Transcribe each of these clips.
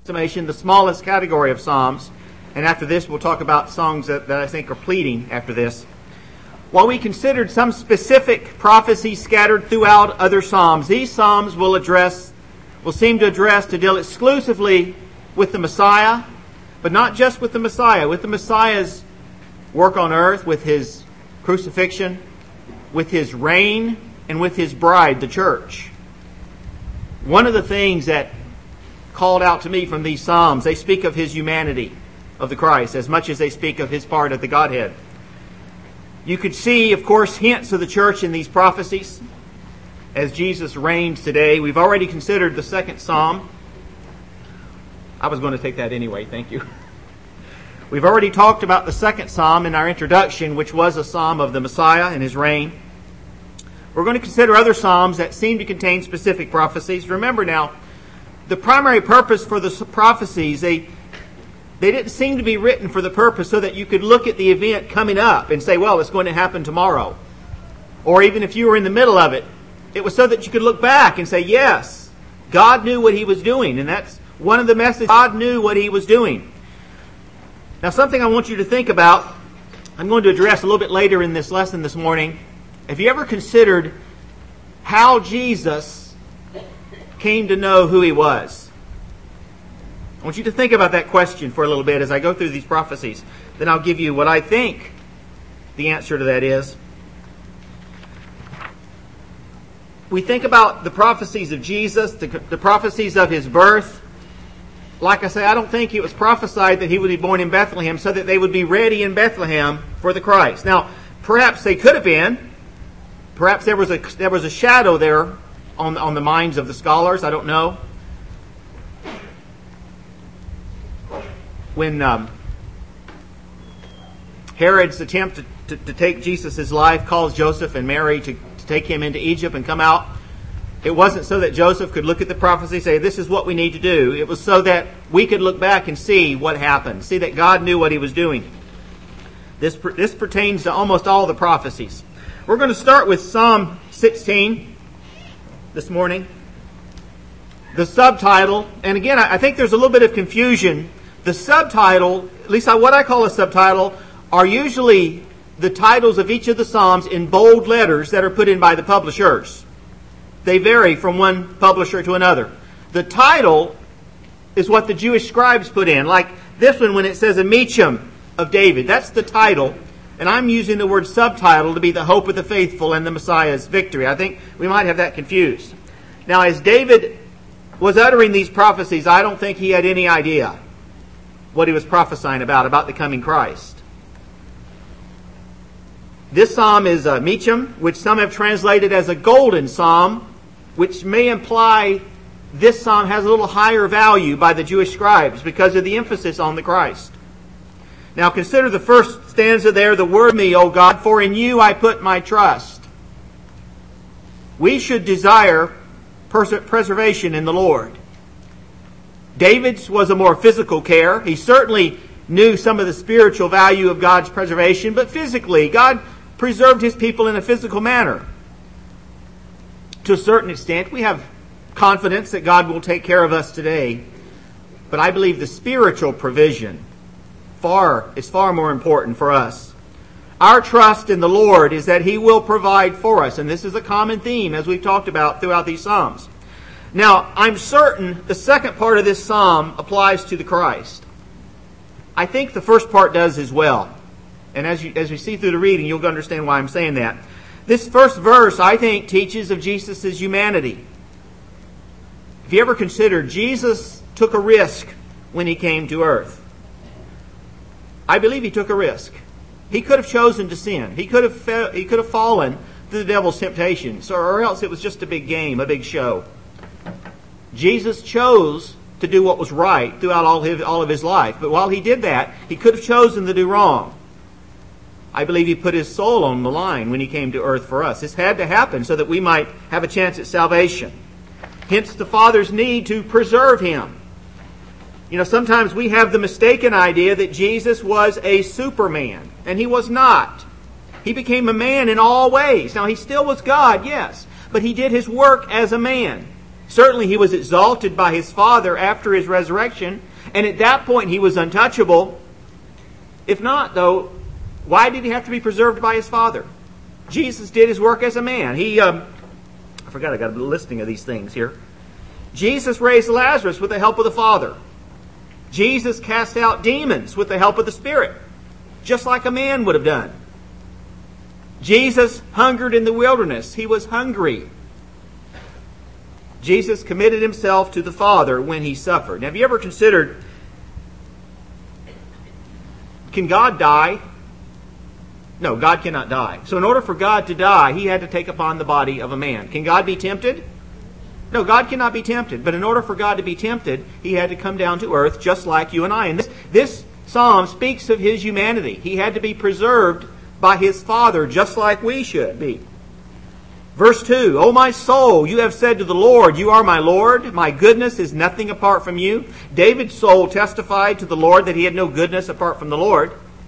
estimation, the smallest category of Psalms. And after this, we'll talk about songs that I think are pleading after this. While we considered some specific prophecies scattered throughout other Psalms, these Psalms will seem to deal exclusively with the Messiah, but not just with the Messiah, with the Messiah's work on earth, with His crucifixion, with His reign, and with His bride, the church. One of the things that called out to me from these Psalms, they speak of His humanity, of the Christ, as much as they speak of His part of the Godhead. You could see, of course, hints of the church in these prophecies as Jesus reigns today. We've already considered the second Psalm. I was going to take that anyway, thank you. We've already talked about the second Psalm in our introduction, which was a Psalm of the Messiah and His reign. We're going to consider other Psalms that seem to contain specific prophecies. Remember now, the primary purpose for the prophecies, they didn't seem to be written for the purpose so that you could look at the event coming up and say, well, it's going to happen tomorrow. Or even if you were in the middle of it, it was so that you could look back and say, yes, God knew what He was doing. And that's one of the messages. God knew what He was doing. Now, something I want you to think about, I'm going to address a little bit later in this lesson this morning. Have you ever considered how Jesus came to know who He was? I want you to think about that question for a little bit as I go through these prophecies. Then I'll give you what I think the answer to that is. We think about the prophecies of Jesus, the prophecies of His birth. Like I say, I don't think it was prophesied that He would be born in Bethlehem so that they would be ready in Bethlehem for the Christ. Now, perhaps they could have been. Perhaps there was a shadow there on the minds of the scholars. I don't know. When Herod's attempt to take Jesus' life calls Joseph and Mary to take Him into Egypt and come out, it wasn't so that Joseph could look at the prophecy and say, this is what we need to do. It was so that we could look back and see what happened, see that God knew what He was doing. This pertains to almost all the prophecies. We're going to start with Psalm 16 this morning. The subtitle, and again, I think there's a little bit of confusion. The subtitle, at least what I call a subtitle, are usually the titles of each of the Psalms in bold letters that are put in by the publishers. They vary from one publisher to another. The title is what the Jewish scribes put in. Like this one when it says a Mecham of David. That's the title. And I'm using the word subtitle to be the hope of the faithful and the Messiah's victory. I think we might have that confused. Now, as David was uttering these prophecies, I don't think he had any idea what he was prophesying about the coming Christ. This psalm is a Mecham, which some have translated as a golden psalm, which may imply this psalm has a little higher value by the Jewish scribes because of the emphasis on the Christ. Now consider the first stanza there, the word me, O God, for in you I put my trust. We should desire preservation in the Lord. David's was a more physical care. He certainly knew some of the spiritual value of God's preservation, but physically, God preserved His people in a physical manner. To a certain extent, we have confidence that God will take care of us today, but I believe the spiritual provision is far more important for us. Our trust in the Lord is that He will provide for us, and this is a common theme as we've talked about throughout these Psalms. Now, I'm certain the second part of this psalm applies to the Christ. I think the first part does as well. And as we see through the reading, you'll understand why I'm saying that. This first verse, I think, teaches of Jesus' humanity. If you ever consider, Jesus took a risk when He came to earth. I believe He took a risk. He could have chosen to sin. He could have fallen to the devil's temptations, or else it was just a big game, a big show. Jesus chose to do what was right throughout all of His life. But while He did that, He could have chosen to do wrong. I believe He put His soul on the line when He came to earth for us. This had to happen so that we might have a chance at salvation. Hence the Father's need to preserve Him. You know, sometimes we have the mistaken idea that Jesus was a Superman, and He was not. He became a man in all ways. Now, He still was God, yes, but He did His work as a man. Certainly he was exalted by his Father after his resurrection, and at that point he was untouchable. If not, though, why did he have to be preserved by his Father? Jesus did his work as a man. I forgot I got a listing of these things here. Jesus raised Lazarus with the help of the Father. Jesus cast out demons with the help of the Spirit, just like a man would have done. Jesus hungered in the wilderness. He was hungry. Jesus committed himself to the Father when he suffered. Now, have you ever considered, can God die? No, God cannot die. So in order for God to die, he had to take upon the body of a man. Can God be tempted? No, God cannot be tempted. But in order for God to be tempted, he had to come down to earth just like you and I. And this psalm speaks of his humanity. He had to be preserved by his Father just like we should be. Verse 2, O my soul, you have said to the Lord, you are my Lord. My goodness is nothing apart from you. David's soul testified to the Lord that he had no goodness apart from the Lord.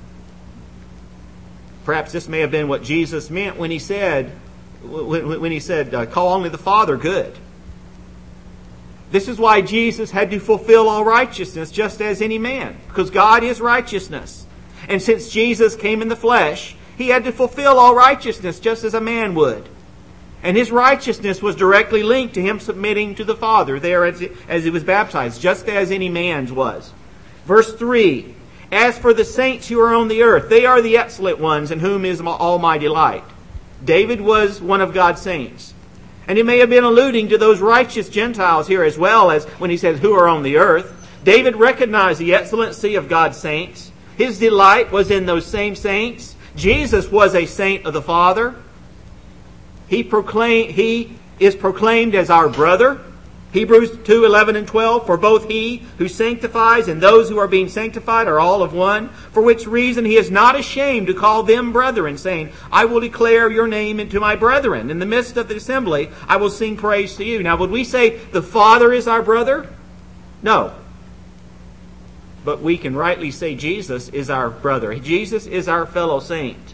Perhaps this may have been what Jesus meant when he said, call only the Father good. This is why Jesus had to fulfill all righteousness just as any man, because God is righteousness. And since Jesus came in the flesh, he had to fulfill all righteousness just as a man would. And his righteousness was directly linked to him submitting to the Father there as he was baptized, just as any man's was. Verse 3, as for the saints who are on the earth, they are the excellent ones in whom is all my delight. David was one of God's saints. And he may have been alluding to those righteous Gentiles here as well as when he says, who are on the earth. David recognized the excellency of God's saints. His delight was in those same saints. Jesus was a saint of the Father. He is proclaimed as our brother. Hebrews 2:11 and 12, for both he who sanctifies and those who are being sanctified are all of one, for which reason he is not ashamed to call them brethren, saying, I will declare your name unto my brethren. In the midst of the assembly, I will sing praise to you. Now, would we say the Father is our brother? No. But we can rightly say Jesus is our brother. Jesus is our fellow saint.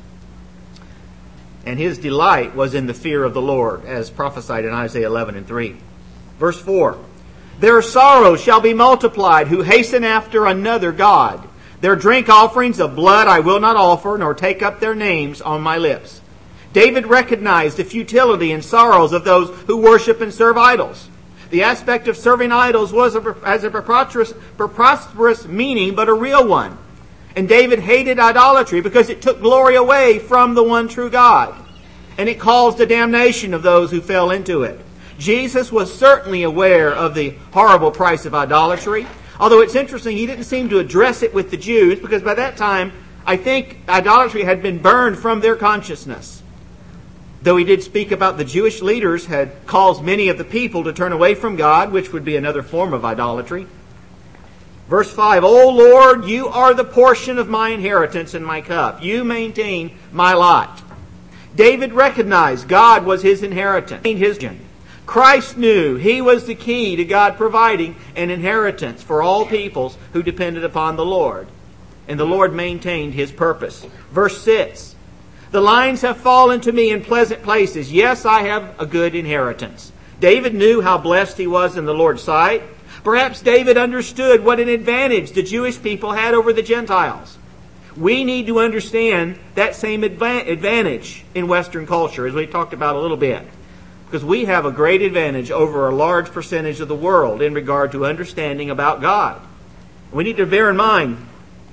And his delight was in the fear of the Lord, as prophesied in Isaiah 11 and 3. Verse 4, their sorrows shall be multiplied who hasten after another God. Their drink offerings of blood I will not offer, nor take up their names on my lips. David recognized the futility and sorrows of those who worship and serve idols. The aspect of serving idols was as a preposterous meaning, but a real one. And David hated idolatry because it took glory away from the one true God. And it caused the damnation of those who fell into it. Jesus was certainly aware of the horrible price of idolatry. Although it's interesting, he didn't seem to address it with the Jews, because by that time, I think idolatry had been burned from their consciousness. Though he did speak about the Jewish leaders had caused many of the people to turn away from God, which would be another form of idolatry. Verse 5, O Lord, you are the portion of my inheritance and my cup. You maintain my lot. David recognized God was his inheritance. Christ knew he was the key to God providing an inheritance for all peoples who depended upon the Lord. And the Lord maintained his purpose. Verse 6, the lines have fallen to me in pleasant places. Yes, I have a good inheritance. David knew how blessed he was in the Lord's sight. Perhaps David understood what an advantage the Jewish people had over the Gentiles. We need to understand that same advantage in Western culture, as we talked about a little bit. Because we have a great advantage over a large percentage of the world in regard to understanding about God. We need to bear in mind,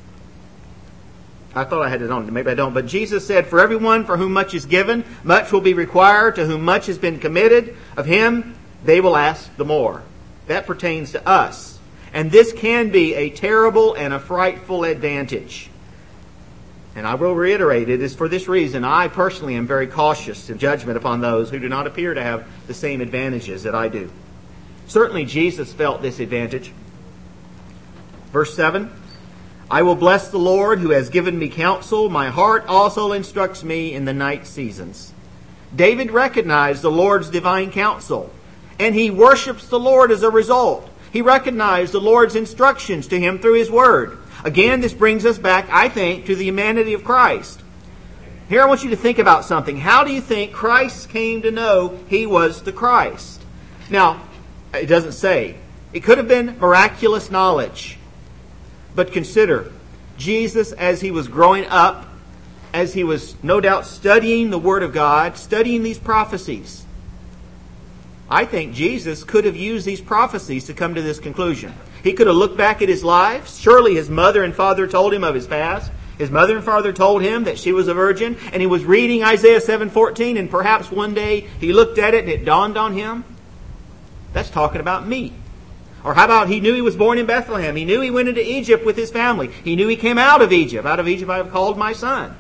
I thought I had it on, maybe I don't, but Jesus said, for everyone for whom much is given, much will be required. To whom much has been committed, of him they will ask the more. That pertains to us. And this can be a terrible and a frightful advantage. And I will reiterate, it is for this reason I personally am very cautious in judgment upon those who do not appear to have the same advantages that I do. Certainly Jesus felt this advantage. Verse 7, I will bless the Lord who has given me counsel. My heart also instructs me in the night seasons. David recognized the Lord's divine counsel, and he worships the Lord as a result. He recognized the Lord's instructions to him through his word. Again, this brings us back, I think, to the humanity of Christ. Here I want you to think about something. How do you think Christ came to know he was the Christ? Now, It doesn't say. It could have been miraculous knowledge. But consider, Jesus, as he was growing up, as he was no doubt studying the Word of God, studying these prophecies, I think Jesus could have used these prophecies to come to this conclusion. He could have looked back at his life. Surely his mother and father told him of his past. His mother and father told him that she was a virgin, and he was reading Isaiah 7:14, and perhaps one day he looked at it and it dawned on him, that's talking about me. Or how about he knew he was born in Bethlehem. He knew he went into Egypt with his family. He knew he came out of Egypt. Out of Egypt I have called my son.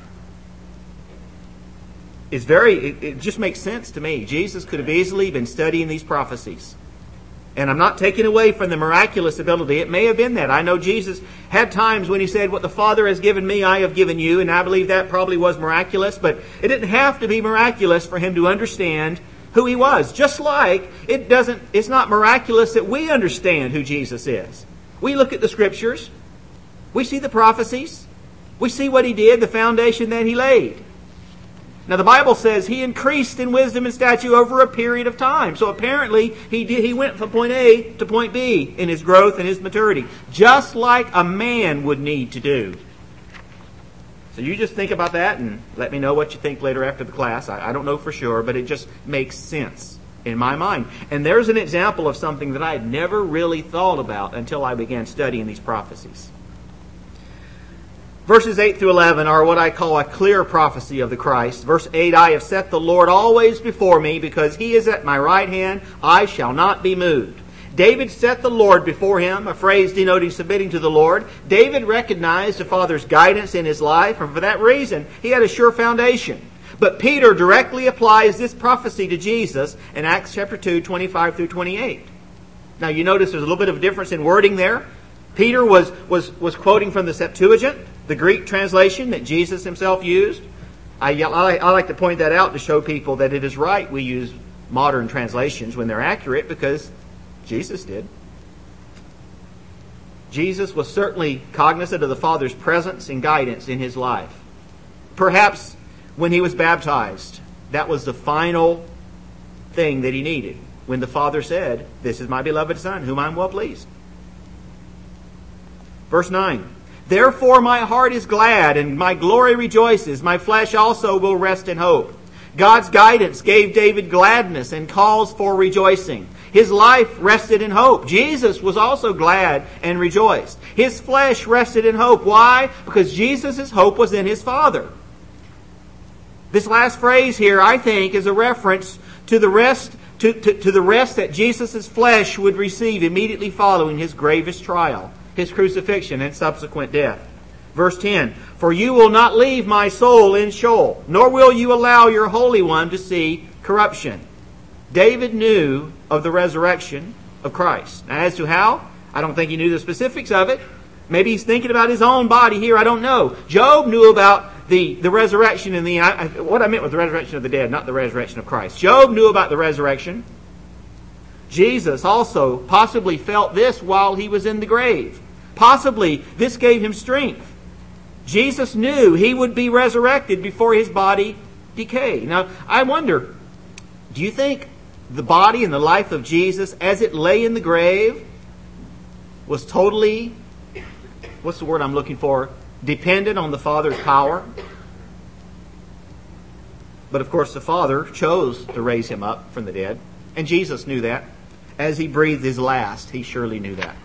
It just makes sense to me. Jesus could have easily been studying these prophecies. And I'm not taking away from the miraculous ability. It may have been that. I know Jesus had times when he said, what the Father has given me, I have given you. And I believe that probably was miraculous. But it didn't have to be miraculous for him to understand who he was. Just like it's not miraculous that we understand who Jesus is. We look at the Scriptures. We see the prophecies. We see what he did, the foundation that he laid. Now the Bible says he increased in wisdom and stature over a period of time. So apparently he went from point A to point B in his growth and his maturity. Just like a man would need to do. So you just think about that and let me know what you think later after the class. I don't know for sure, but it just makes sense in my mind. And there's an example of something that I had never really thought about until I began studying these prophecies. Verses 8 through 11 are what I call a clear prophecy of the Christ. Verse 8, I have set the Lord always before me, because he is at my right hand, I shall not be moved. David set the Lord before him, a phrase denoting submitting to the Lord. David recognized the Father's guidance in his life, and for that reason, he had a sure foundation. But Peter directly applies this prophecy to Jesus in Acts chapter 2, 25 through 28. Now you notice there's a little bit of a difference in wording there. Peter was quoting from the Septuagint, the Greek translation that Jesus himself used. I like to point that out to show people that it is right we use modern translations when they're accurate, because Jesus did. Jesus was certainly cognizant of the Father's presence and guidance in his life. Perhaps when he was baptized, that was the final thing that he needed. When the Father said, this is my beloved Son, whom I am well pleased. Verse 9, therefore my heart is glad and my glory rejoices. My flesh also will rest in hope. God's guidance gave David gladness and cause for rejoicing. His life rested in hope. Jesus was also glad and rejoiced. His flesh rested in hope. Why? Because Jesus' hope was in his Father. This last phrase here, I think, is a reference to the rest that Jesus' flesh would receive immediately following his gravest trial, his crucifixion and subsequent death. Verse 10, for you will not leave my soul in Sheol, nor will you allow your Holy One to see corruption. David knew of the resurrection of Christ. Now, as to how, I don't think he knew the specifics of it. Maybe he's thinking about his own body here, I don't know. Job knew about the resurrection and what I meant with the resurrection of the dead, not the resurrection of Christ. Job knew about the resurrection. Jesus also possibly felt this while he was in the grave. Possibly this gave him strength. Jesus knew he would be resurrected before his body decayed. Now, I wonder, do you think the body and the life of Jesus as it lay in the grave was totally, what's the word I'm looking for, dependent on the Father's power? But of course the Father chose to raise him up from the dead. And Jesus knew that. As he breathed his last, he surely knew that.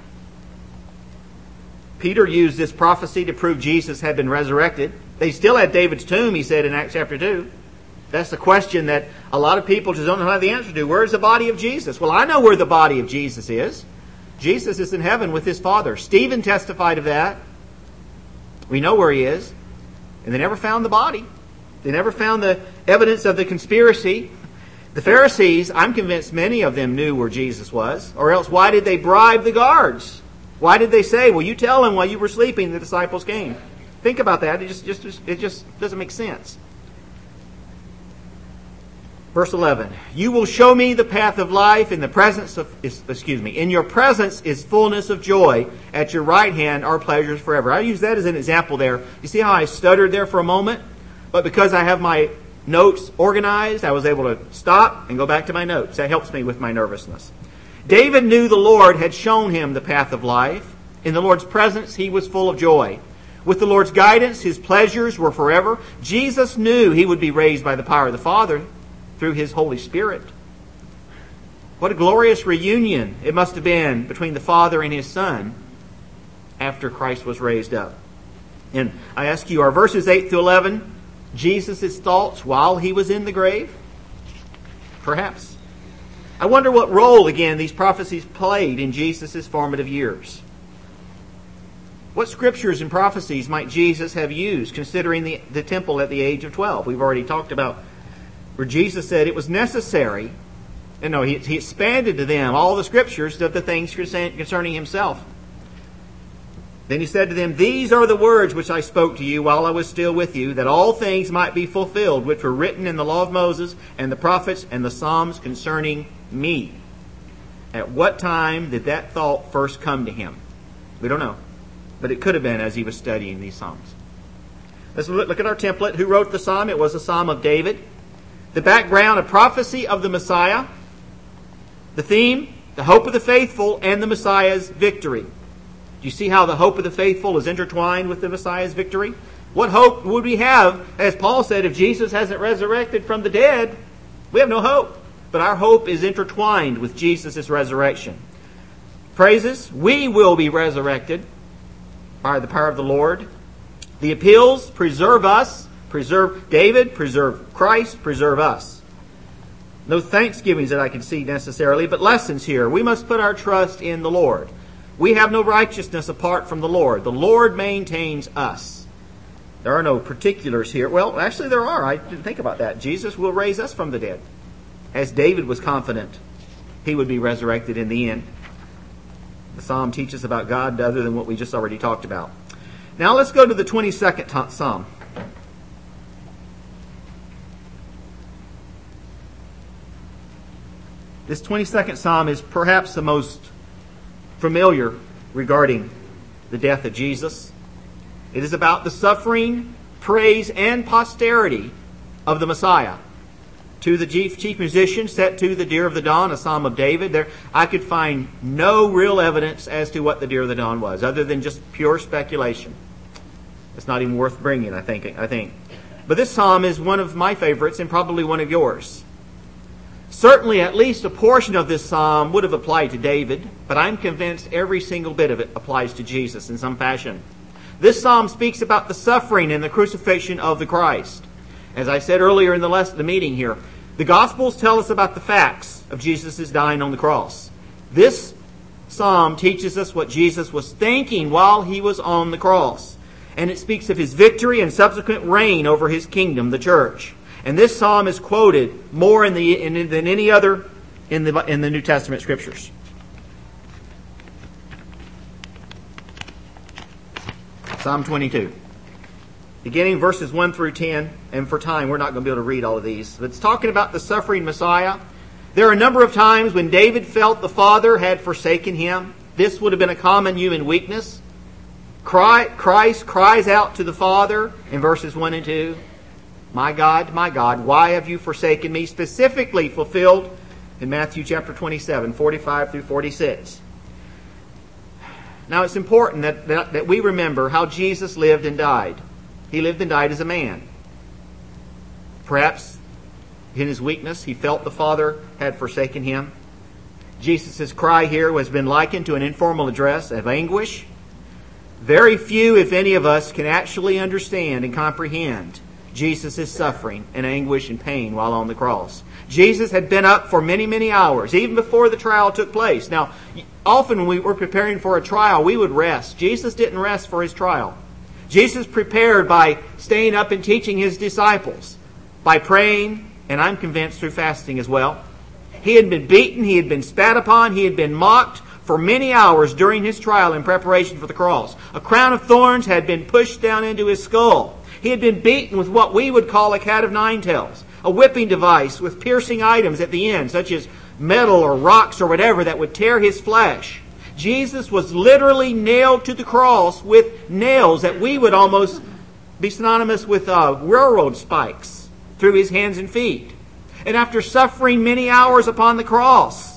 Peter used this prophecy to prove Jesus had been resurrected. They still had David's tomb, he said in Acts chapter 2. That's the question that a lot of people just don't know how the answer to. Where's the body of Jesus? Well, I know where the body of Jesus is. Jesus is in heaven with his Father. Stephen testified of that. We know where he is. And they never found the body. They never found the evidence of the conspiracy. The Pharisees, I'm convinced many of them knew where Jesus was. Or else why did they bribe the guards? Why did they say, well, you tell him while you were sleeping the disciples came? Think about that. It just doesn't make sense. Verse 11, you will show me the path of life. In your presence is fullness of joy. At your right hand are pleasures forever. I use that as an example there. You see how I stuttered there for a moment? But because I have my notes organized, I was able to stop and go back to my notes. That helps me with my nervousness. David knew the Lord had shown him the path of life. In the Lord's presence, he was full of joy. With the Lord's guidance, his pleasures were forever. Jesus knew he would be raised by the power of the Father through his Holy Spirit. What a glorious reunion it must have been between the Father and his Son after Christ was raised up. And I ask you, are verses 8 through 11 Jesus' thoughts while he was in the grave? Perhaps. I wonder what role, again, these prophecies played in Jesus' formative years. What scriptures and prophecies might Jesus have used considering the temple at the age of 12? We've already talked about where Jesus said it was necessary. And no, he expanded to them all the scriptures of the things concerning himself. Then he said to them, "These are the words which I spoke to you while I was still with you, that all things might be fulfilled, which were written in the law of Moses and the prophets and the Psalms concerning me." At what time did that thought first come to him? We don't know. But it could have been as he was studying these Psalms. Let's look at our template. Who wrote the Psalm? It was a Psalm of David. The background, a prophecy of the Messiah. The theme, the hope of the faithful and the Messiah's victory. Do you see how the hope of the faithful is intertwined with the Messiah's victory? What hope would we have, as Paul said, if Jesus hasn't resurrected from the dead? We have no hope. But our hope is intertwined with Jesus' resurrection. Praises, we will be resurrected by the power of the Lord. The appeals, preserve us, preserve David, preserve Christ, preserve us. No thanksgivings that I can see necessarily, but lessons here. We must put our trust in the Lord. We have no righteousness apart from the Lord. The Lord maintains us. There are no particulars here. Well, actually there are. I didn't think about that. Jesus will raise us from the dead. As David was confident he would be resurrected in the end. The Psalm teaches about God other than what we just already talked about. Now let's go to the 22nd Psalm. This 22nd Psalm is perhaps the most familiar regarding the death of Jesus. It is about the suffering, praise, and posterity of the Messiah. To the chief musician, set to the Deer of the Dawn, a Psalm of David. There, I could find no real evidence as to what the Deer of the Dawn was, other than just pure speculation. It's not even worth bringing, I think. But this psalm is one of my favorites and probably one of yours. Certainly, at least a portion of this psalm would have applied to David, but I'm convinced every single bit of it applies to Jesus in some fashion. This psalm speaks about the suffering and the crucifixion of the Christ. As I said earlier in the meeting here, the Gospels tell us about the facts of Jesus' dying on the cross. This psalm teaches us what Jesus was thinking while he was on the cross. And it speaks of his victory and subsequent reign over his kingdom, the church. And this psalm is quoted more than any other in the New Testament scriptures. Psalm 22. Beginning verses 1 through 10, and for time, we're not going to be able to read all of these. But it's talking about the suffering Messiah. There are a number of times when David felt the Father had forsaken him. This would have been a common human weakness. Christ cries out to the Father in verses 1 and 2. My God, why have you forsaken me? Specifically fulfilled in Matthew chapter 27, 45 through 46. Now it's important that we remember how Jesus lived and died. He lived and died as a man. Perhaps in his weakness, he felt the Father had forsaken him. Jesus' cry here has been likened to an informal address of anguish. Very few, if any of us, can actually understand and comprehend Jesus' suffering and anguish and pain while on the cross. Jesus had been up for many, many hours, even before the trial took place. Now, often when we were preparing for a trial, we would rest. Jesus didn't rest for his trial. Jesus prepared by staying up and teaching his disciples, by praying, and I'm convinced through fasting as well. He had been beaten, he had been spat upon, he had been mocked for many hours during his trial in preparation for the cross. A crown of thorns had been pushed down into his skull. He had been beaten with what we would call a cat of nine tails, a whipping device with piercing items at the end, such as metal or rocks or whatever that would tear his flesh. Jesus was literally nailed to the cross with nails that we would almost be synonymous with railroad spikes through his hands and feet. And after suffering many hours upon the cross,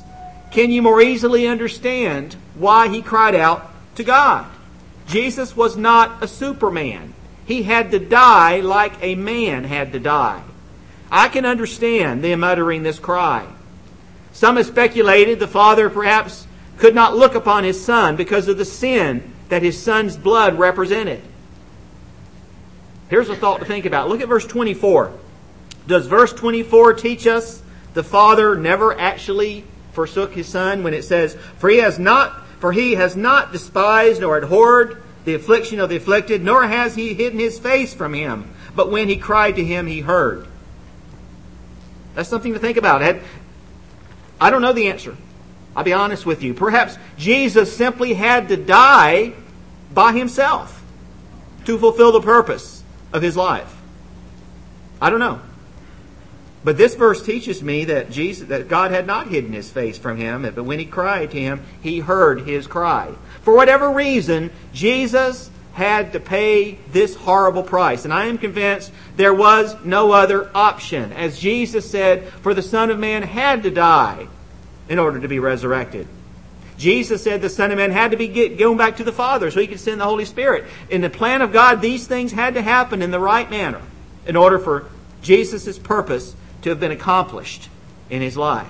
can you more easily understand why he cried out to God? Jesus was not a Superman. He had to die like a man had to die. I can understand them uttering this cry. Some have speculated the Father perhaps could not look upon His Son because of the sin that His Son's blood represented. Here's a thought to think about. Look at verse 24. Does verse 24 teach us the Father never actually forsook His Son when it says, For he has not despised nor abhorred the affliction of the afflicted, nor has He hidden His face from him, but when he cried to Him, He heard. That's something to think about. I don't know the answer. I'll be honest with you. Perhaps Jesus simply had to die by Himself to fulfill the purpose of His life. I don't know. But this verse teaches me that God had not hidden His face from him, but when he cried to Him, He heard his cry. For whatever reason, Jesus had to pay this horrible price. And I am convinced there was no other option. As Jesus said, for the Son of Man had to die in order to be resurrected. Jesus said the Son of Man had to be going back to the Father so He could send the Holy Spirit. In the plan of God, these things had to happen in the right manner in order for Jesus' purpose to have been accomplished in His life.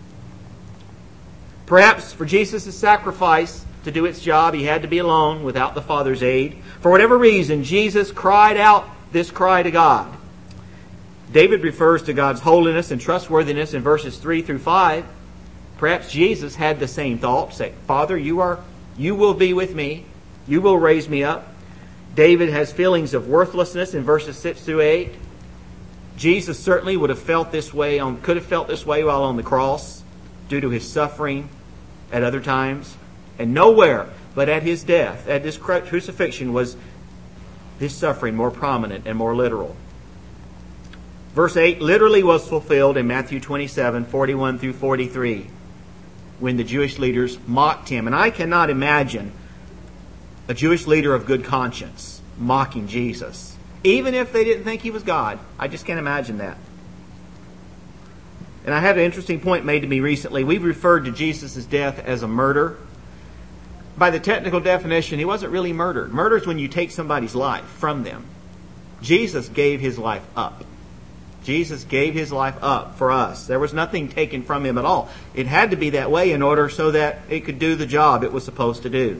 Perhaps for Jesus' sacrifice to do its job, He had to be alone without the Father's aid. For whatever reason, Jesus cried out this cry to God. David refers to God's holiness and trustworthiness in verses 3 through 5. Perhaps Jesus had the same thought. Say, Father, you will be with me. You will raise me up. David has feelings of worthlessness in verses 6 through 8. Jesus certainly could have felt this way while on the cross due to His suffering at other times. And nowhere but at His death, at His crucifixion, was this suffering more prominent and more literal. Verse 8 literally was fulfilled in Matthew 27, 41 through 43, when the Jewish leaders mocked Him. And I cannot imagine a Jewish leader of good conscience mocking Jesus, even if they didn't think He was God. I just can't imagine that. And I had an interesting point made to me recently. We referred to Jesus' death as a murder. By the technical definition, He wasn't really murdered. Murder is when you take somebody's life from them. Jesus gave His life up. Jesus gave His life up for us. There was nothing taken from Him at all. It had to be that way in order so that it could do the job it was supposed to do.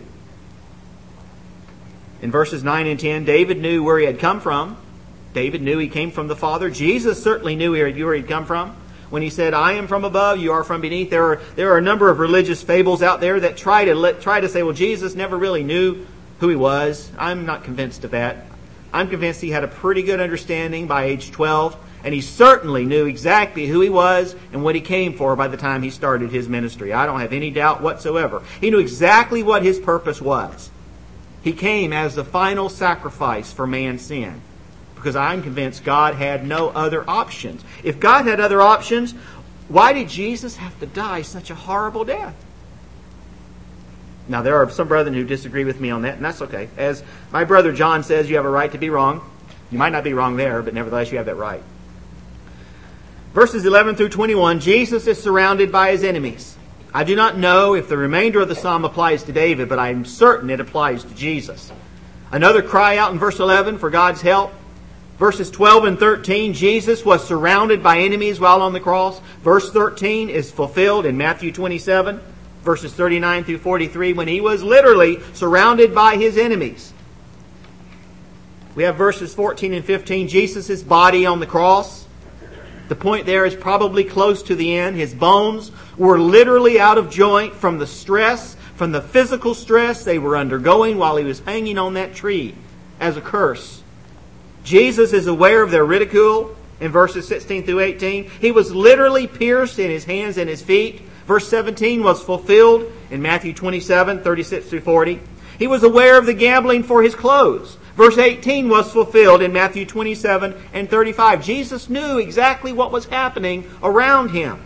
In verses 9 and 10, David knew where he had come from. David knew he came from the Father. Jesus certainly knew where he'd come from. When He said, I am from above, you are from beneath. There are a number of religious fables out there that try to say, well, Jesus never really knew who He was. I'm not convinced of that. I'm convinced He had a pretty good understanding by age 12. And He certainly knew exactly who He was and what He came for by the time He started His ministry. I don't have any doubt whatsoever. He knew exactly what His purpose was. He came as the final sacrifice for man's sin. Because I'm convinced God had no other options. If God had other options, why did Jesus have to die such a horrible death? Now, there are some brethren who disagree with me on that, and that's okay. As my brother John says, you have a right to be wrong. You might not be wrong there, but nevertheless you have that right. Verses 11 through 21, Jesus is surrounded by His enemies. I do not know if the remainder of the psalm applies to David, but I am certain it applies to Jesus. Another cry out in verse 11 for God's help. Verses 12 and 13, Jesus was surrounded by enemies while on the cross. Verse 13 is fulfilled in Matthew 27, verses 39 through 43, when He was literally surrounded by His enemies. We have verses 14 and 15, Jesus' body on the cross. The point there is probably close to the end. His bones were literally out of joint from the stress, from the physical stress they were undergoing while He was hanging on that tree as a curse. Jesus is aware of their ridicule in verses 16 through 18. He was literally pierced in His hands and His feet. Verse 17 was fulfilled in Matthew 27, 36 through 40. He was aware of the gambling for His clothes. Verse 18 was fulfilled in Matthew 27 and 35. Jesus knew exactly what was happening around Him.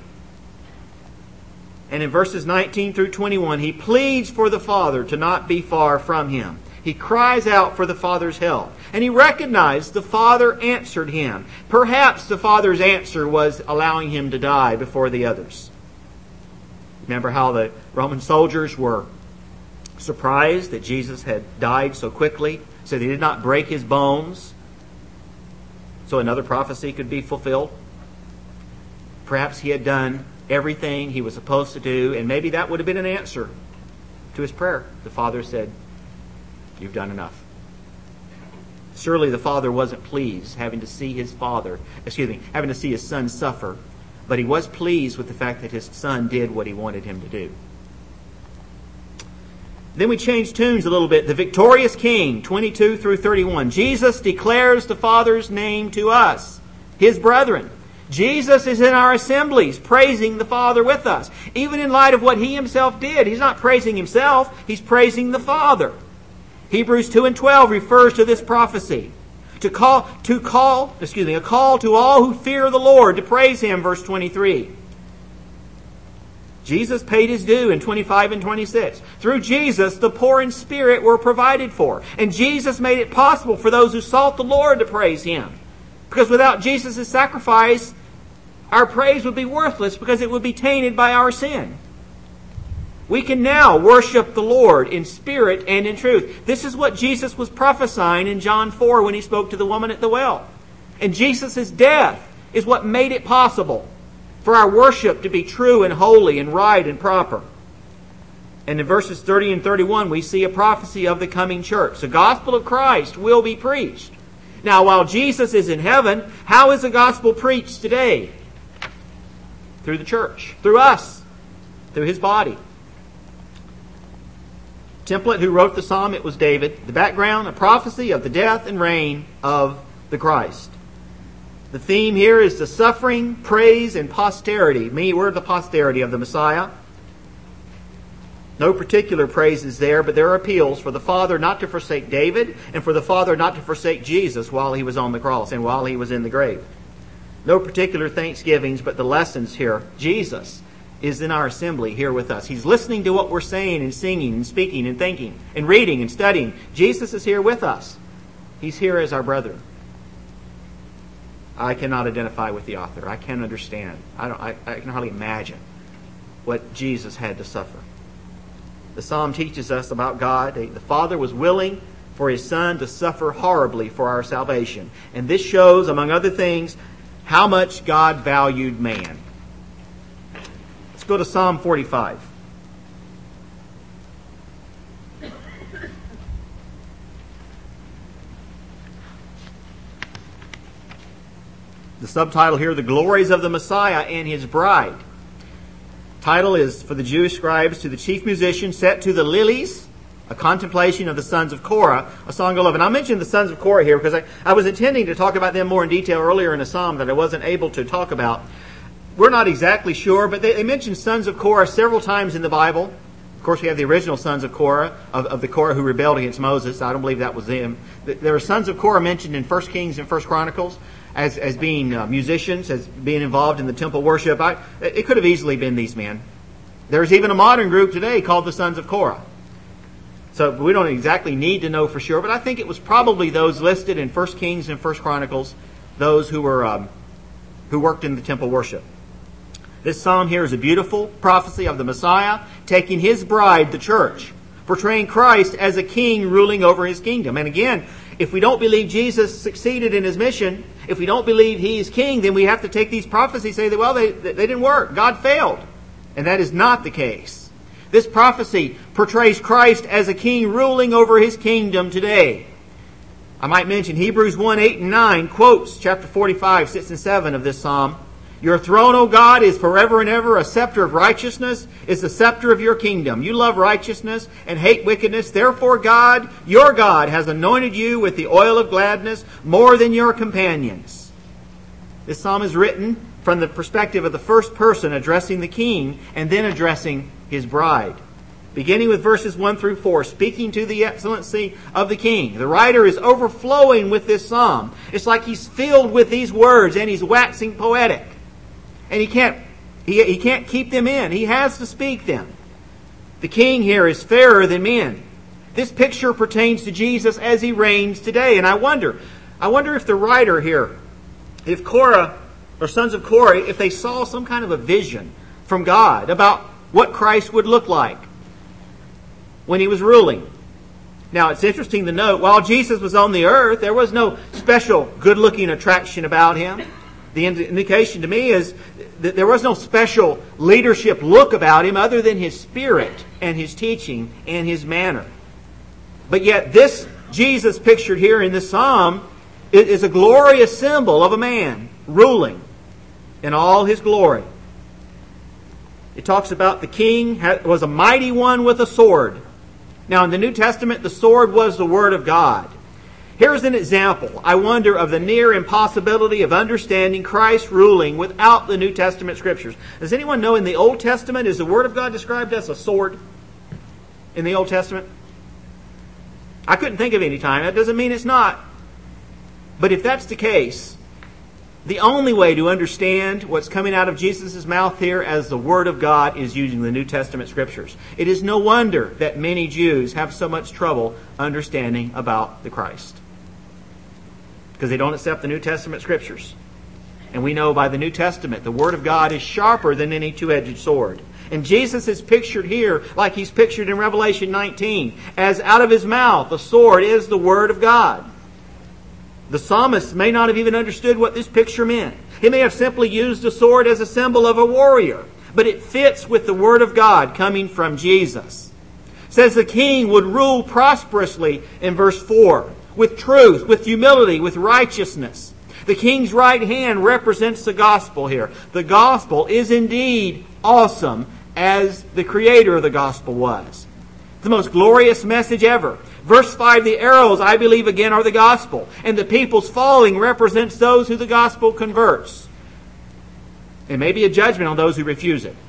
And in verses 19 through 21, He pleads for the Father to not be far from Him. He cries out for the Father's help. And He recognized the Father answered Him. Perhaps the Father's answer was allowing Him to die before the others. Remember how the Roman soldiers were surprised that Jesus had died so quickly, so they did not break his bones, so another prophecy could be fulfilled. Perhaps he had done everything he was supposed to do, and maybe that would have been an answer to his prayer. The Father said, "You've done enough." Surely the Father wasn't pleased having to see his Son suffer, but he was pleased with the fact that his Son did what he wanted him to do. Then we change tunes a little bit. The victorious King, 22 through 31. Jesus declares the Father's name to us, his brethren. Jesus is in our assemblies, praising the Father with us. Even in light of what he himself did, he's not praising himself, he's praising the Father. Hebrews 2 and 12 refers to this prophecy. A call to all who fear the Lord to praise him, verse 23. Jesus paid his due in 25 and 26. Through Jesus, the poor in spirit were provided for. And Jesus made it possible for those who sought the Lord to praise him. Because without Jesus' sacrifice, our praise would be worthless because it would be tainted by our sin. We can now worship the Lord in spirit and in truth. This is what Jesus was prophesying in John 4 when he spoke to the woman at the well. And Jesus' death is what made it possible for our worship to be true and holy and right and proper. And in verses 30 and 31, we see a prophecy of the coming church. The gospel of Christ will be preached. Now, while Jesus is in heaven, how is the gospel preached today? Through the church, through us, through his body. Template who wrote the psalm, it was David. The background, a prophecy of the death and reign of the Christ. The theme here is the suffering, praise, and posterity. We're the posterity of the Messiah. No particular praises there, but there are appeals for the Father not to forsake David and for the Father not to forsake Jesus while he was on the cross and while he was in the grave. No particular thanksgivings, but the lessons here. Jesus is in our assembly here with us. He's listening to what we're saying and singing and speaking and thinking and reading and studying. Jesus is here with us. He's here as our brother. I cannot identify with the author. I can't understand. I can hardly imagine what Jesus had to suffer. The psalm teaches us about God. The Father was willing for his Son to suffer horribly for our salvation. And this shows, among other things, how much God valued man. Let's go to Psalm 45. The subtitle here, The Glories of the Messiah and His Bride. Title is, for the Jewish scribes, to the chief musician, set to the lilies, a contemplation of the sons of Korah, a song of love. And I mentioned the sons of Korah here because I was intending to talk about them more in detail earlier in a psalm that I wasn't able to talk about. We're not exactly sure, but they mention sons of Korah several times in the Bible. Of course, we have the original sons of Korah, of the Korah who rebelled against Moses. I don't believe that was them. There are sons of Korah mentioned in 1 Kings and 1 Chronicles as being musicians, as being involved in the temple worship. It could have easily been these men. There's even a modern group today called the Sons of Korah. So we don't exactly need to know for sure, but I think it was probably those listed in 1 Kings and 1 Chronicles, those who worked in the temple worship. This psalm here is a beautiful prophecy of the Messiah taking his bride, the church, portraying Christ as a king ruling over his kingdom. And again, if we don't believe Jesus succeeded in his mission, if we don't believe he's king, then we have to take these prophecies and say that, well, they didn't work. God failed. And that is not the case. This prophecy portrays Christ as a king ruling over his kingdom today. I might mention Hebrews 1, 8 and 9 quotes chapter 45, 6 and 7 of this psalm. Your throne, O God, is forever and ever. A scepter of righteousness is the scepter of your kingdom. You love righteousness and hate wickedness. Therefore God, your God, has anointed you with the oil of gladness more than your companions. This psalm is written from the perspective of the first person addressing the king and then addressing his bride. Beginning with verses 1 through 4, speaking to the excellency of the king. The writer is overflowing with this psalm. It's like he's filled with these words and he's waxing poetic. And he can't keep them in. He has to speak them. The king here is fairer than men. This picture pertains to Jesus as he reigns today. And I wonder if the writer here, if Korah, or sons of Korah, if they saw some kind of a vision from God about what Christ would look like when he was ruling. Now, it's interesting to note, while Jesus was on the earth, there was no special good-looking attraction about him. The indication to me is that there was no special leadership look about him other than his spirit and his teaching and his manner. But yet this Jesus pictured here in this psalm is a glorious symbol of a man ruling in all his glory. It talks about the king was a mighty one with a sword. Now, in the New Testament, the sword was the Word of God. Here's an example, I wonder, of the near impossibility of understanding Christ ruling without the New Testament Scriptures. Does anyone know in the Old Testament, is the Word of God described as a sword in the Old Testament? I couldn't think of any time. That doesn't mean it's not. But if that's the case, the only way to understand what's coming out of Jesus' mouth here as the Word of God is using the New Testament Scriptures. It is no wonder that many Jews have so much trouble understanding about the Christ, because they don't accept the New Testament Scriptures. And we know by the New Testament, the Word of God is sharper than any two-edged sword. And Jesus is pictured here like he's pictured in Revelation 19, as out of his mouth a sword is the Word of God. The psalmist may not have even understood what this picture meant. He may have simply used a sword as a symbol of a warrior, but it fits with the Word of God coming from Jesus. It says the king would rule prosperously in verse 4, with truth, with humility, with righteousness. The king's right hand represents the gospel here. The gospel is indeed awesome, as the creator of the gospel was. The most glorious message ever. Verse 5, the arrows, I believe, again, are the gospel. And the people's falling represents those who the gospel converts. It may be a judgment on those who refuse it.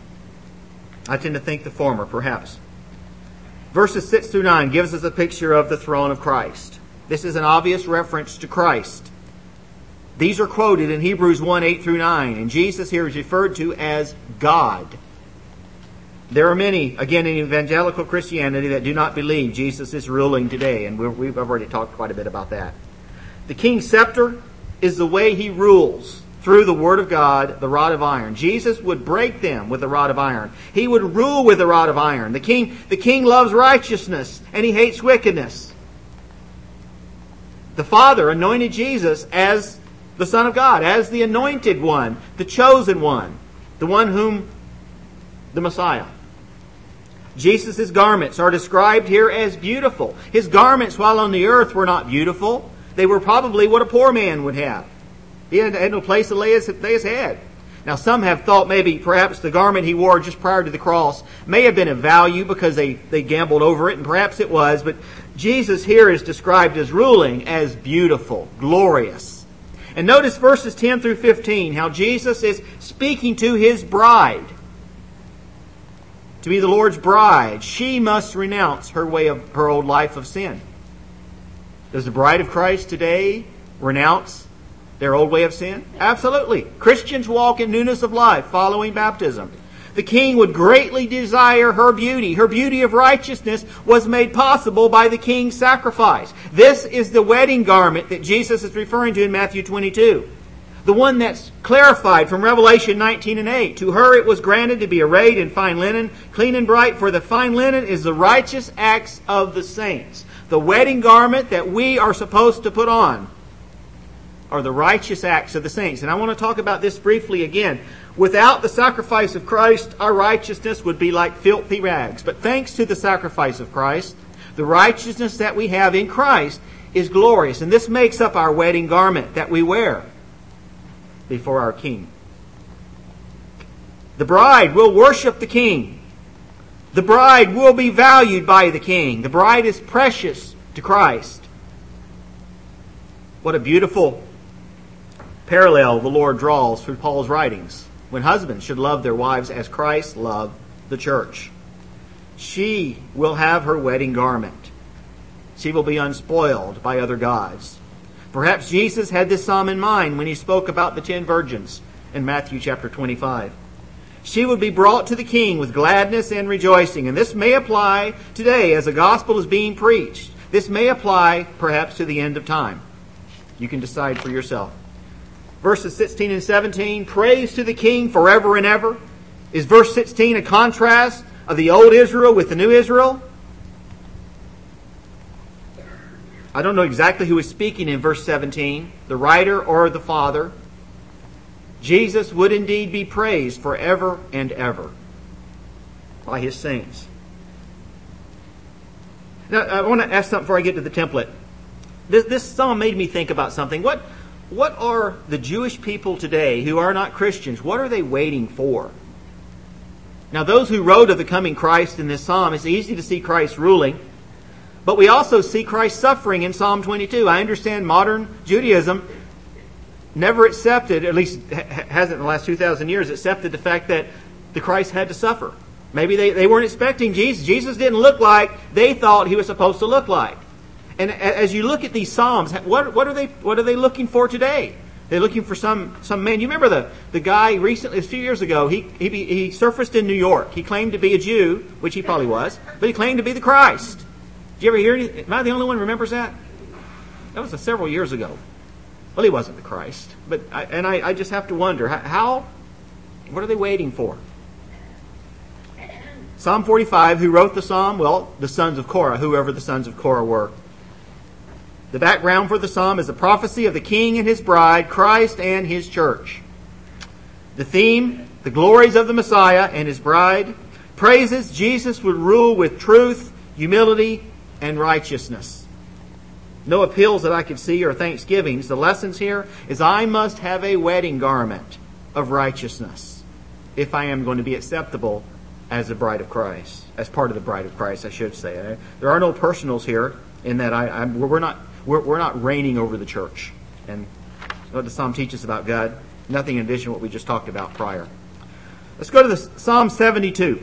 I tend to think the former, perhaps. Verses 6 through 9 gives us a picture of the throne of Christ. This is an obvious reference to Christ. These are quoted in Hebrews 1, 8 through 9. And Jesus here is referred to as God. There are many, again, in evangelical Christianity that do not believe Jesus is ruling today. And we've already talked quite a bit about that. The king's scepter is the way he rules through the Word of God, the rod of iron. Jesus would break them with the rod of iron. He would rule with the rod of iron. The king loves righteousness and he hates wickedness. The Father anointed Jesus as the Son of God, as the anointed one, the chosen one, the one whom the Messiah. Jesus' garments are described here as beautiful. His garments while on the earth were not beautiful. They were probably what a poor man would have. He had no place to lay his head. Now some have thought maybe perhaps the garment he wore just prior to the cross may have been of value because they gambled over it, and perhaps it was. But Jesus here is described as ruling as beautiful, glorious. And notice verses 10 through 15, how Jesus is speaking to his bride. To be the Lord's bride, she must renounce her old life of sin. Does the bride of Christ today renounce their old way of sin? Absolutely. Christians walk in newness of life following baptism. The king would greatly desire her beauty. Her beauty of righteousness was made possible by the king's sacrifice. This is the wedding garment that Jesus is referring to in Matthew 22. The one that's clarified from Revelation 19 and 8. To her it was granted to be arrayed in fine linen, clean and bright, for the fine linen is the righteous acts of the saints. The wedding garment that we are supposed to put on are the righteous acts of the saints. And I want to talk about this briefly again. Without the sacrifice of Christ, our righteousness would be like filthy rags. But thanks to the sacrifice of Christ, the righteousness that we have in Christ is glorious. And this makes up our wedding garment that we wear before our King. The bride will worship the King. The bride will be valued by the King. The bride is precious to Christ. What a beautiful parallel the Lord draws through Paul's writings, when husbands should love their wives as Christ loved the church. She will have her wedding garment. She will be unspoiled by other gods. Perhaps Jesus had this psalm in mind when he spoke about the 10 virgins in Matthew chapter 25. She would be brought to the King with gladness and rejoicing. And this may apply today as the gospel is being preached. This may apply perhaps to the end of time. You can decide for yourself. Verses 16 and 17, praise to the King forever and ever. Is verse 16 a contrast of the old Israel with the new Israel? I don't know exactly who is speaking in verse 17, the writer or the Father. Jesus would indeed be praised forever and ever by His saints. Now, I want to ask something before I get to the template. This psalm made me think about something. What are the Jewish people today who are not Christians, what are they waiting for? Now, those who wrote of the coming Christ in this psalm, it's easy to see Christ ruling, but we also see Christ suffering in Psalm 22. I understand modern Judaism never accepted, at least hasn't in the last 2,000 years, accepted the fact that the Christ had to suffer. Maybe they weren't expecting Jesus. Jesus didn't look like they thought He was supposed to look like. And as you look at these Psalms, what are they looking for today? They're looking for some man. You remember the guy recently, a few years ago, he surfaced in New York. He claimed to be a Jew, which he probably was, but he claimed to be the Christ. Did you ever hear anything? Am I the only one who remembers that? That was several years ago. Well, he wasn't the Christ. But I just have to wonder, what are they waiting for? Psalm 45, who wrote the psalm? Well, the sons of Korah, whoever the sons of Korah were. The background for the psalm is a prophecy of the king and his bride, Christ and his church. The theme, the glories of the Messiah and his bride, praises Jesus would rule with truth, humility, and righteousness. No appeals that I could see or thanksgivings. The lessons here is I must have a wedding garment of righteousness if I am going to be acceptable as a bride of Christ, as part of the bride of Christ, I should say. There are no personals here in that we're not reigning over the church. And what the psalm teaches about God, nothing in addition to what we just talked about prior. Let's go to the Psalm 72.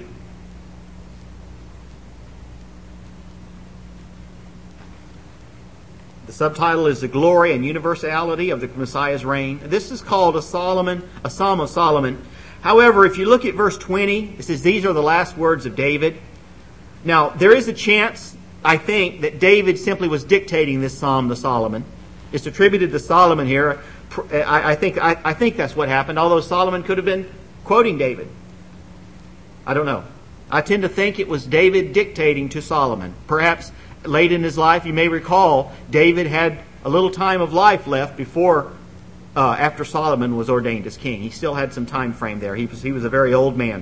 The subtitle is The Glory and Universality of the Messiah's Reign. This is called a Psalm of Solomon. However, if you look at verse 20, it says, these are the last words of David. Now, there is a chance, I think, that David simply was dictating this psalm to Solomon. It's attributed to Solomon here. I think that's what happened, although Solomon could have been quoting David. I don't know. I tend to think it was David dictating to Solomon. Perhaps late in his life, you may recall, David had a little time of life left before after Solomon was ordained as king. He still had some time frame there. He was a very old man.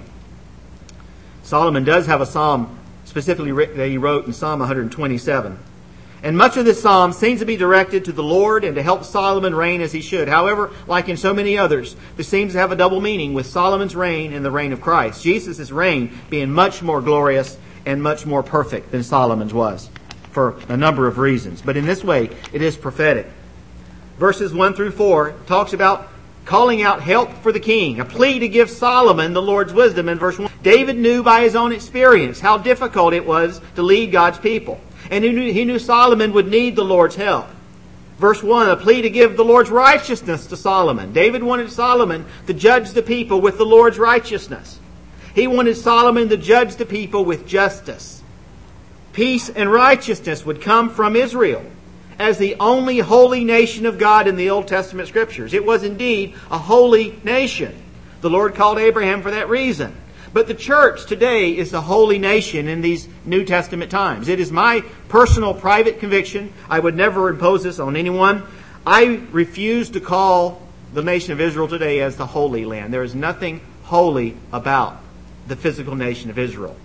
Solomon does have a psalm specifically that he wrote in Psalm 127. And much of this psalm seems to be directed to the Lord and to help Solomon reign as he should. However, like in so many others, this seems to have a double meaning with Solomon's reign and the reign of Christ. Jesus' reign being much more glorious and much more perfect than Solomon's was for a number of reasons. But in this way, it is prophetic. Verses 1 through 4 talks about calling out help for the king, a plea to give Solomon the Lord's wisdom in verse 1. David knew by his own experience how difficult it was to lead God's people. And he knew Solomon would need the Lord's help. Verse 1, a plea to give the Lord's righteousness to Solomon. David wanted Solomon to judge the people with the Lord's righteousness. He wanted Solomon to judge the people with justice. Peace and righteousness would come from Israel as the only holy nation of God in the Old Testament Scriptures. It was indeed a holy nation. The Lord called Abraham for that reason. But the church today is a holy nation in these New Testament times. It is my personal private conviction. I would never impose this on anyone. I refuse to call the nation of Israel today as the Holy Land. There is nothing holy about the physical nation of Israel.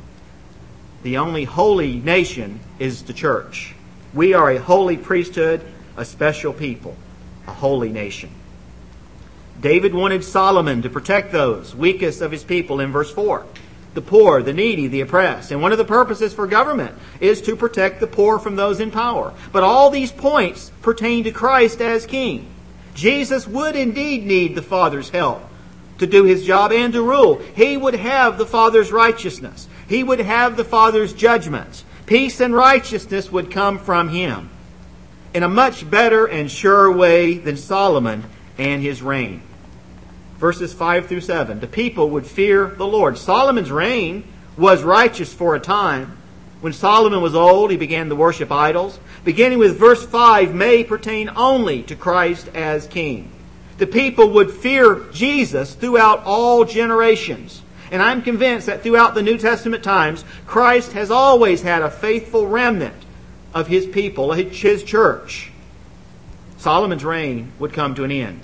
The only holy nation is the church. We are a holy priesthood, a special people, a holy nation. David wanted Solomon to protect those weakest of his people in verse 4. The poor, the needy, the oppressed. And one of the purposes for government is to protect the poor from those in power. But all these points pertain to Christ as king. Jesus would indeed need the Father's help to do his job and to rule. He would have the Father's righteousness. He would have the Father's judgments. Peace and righteousness would come from him in a much better and surer way than Solomon and his reign. Verses 5 through 7. The people would fear the Lord. Solomon's reign was righteous for a time. When Solomon was old, he began to worship idols. Beginning with verse 5 may pertain only to Christ as king. The people would fear Jesus throughout all generations. And I'm convinced that throughout the New Testament times, Christ has always had a faithful remnant of His people, His church. Solomon's reign would come to an end.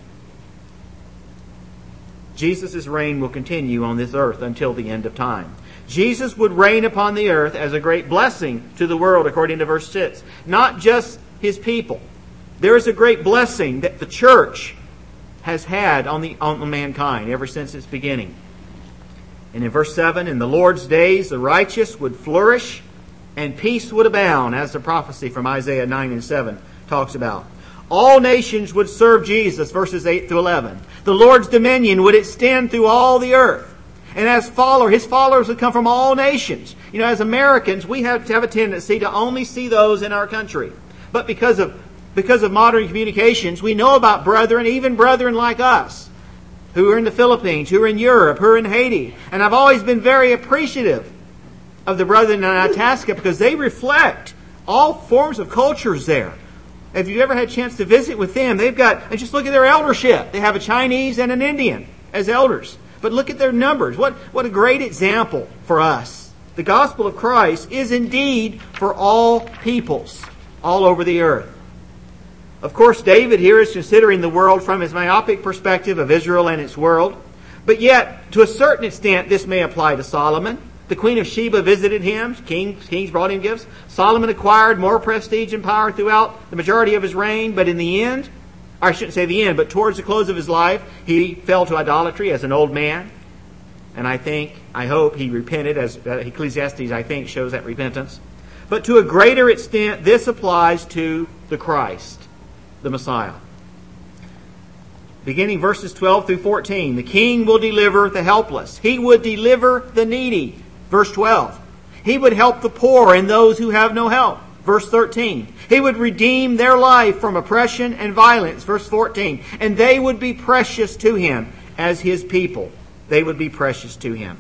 Jesus' reign will continue on this earth until the end of time. Jesus would reign upon the earth as a great blessing to the world, according to verse 6. Not just His people. There is a great blessing that the church has had on mankind ever since its beginning. And in verse 7, in the Lord's days the righteous would flourish and peace would abound, as the prophecy from Isaiah 9 and 7 talks about. All nations would serve Jesus, verses 8 through 11. The Lord's dominion would extend through all the earth. And as His followers would come from all nations. You know, as Americans, we have a tendency to only see those in our country. But because of modern communications, we know about brethren, even brethren like us, who are in the Philippines, who are in Europe, who are in Haiti. And I've always been very appreciative of the brethren in Itasca because they reflect all forms of cultures there. If you've ever had a chance to visit with them, and just look at their eldership. They have a Chinese and an Indian as elders. But look at their numbers. What a great example for us. The gospel of Christ is indeed for all peoples all over the earth. Of course, David here is considering the world from his myopic perspective of Israel and its world. But yet, to a certain extent, this may apply to Solomon. The Queen of Sheba visited him. Kings brought him gifts. Solomon acquired more prestige and power throughout the majority of his reign. But in the end, I shouldn't say the end, but towards the close of his life, he fell to idolatry as an old man. And I hope he repented, as Ecclesiastes, I think, shows that repentance. But to a greater extent, this applies to the Christ, the Messiah. Beginning verses 12 through 14, the king will deliver the helpless. He would deliver the needy. Verse 12. He would help the poor and those who have no help. Verse 13. He would redeem their life from oppression and violence. Verse 14. And they would be precious to Him as His people. They would be precious to Him.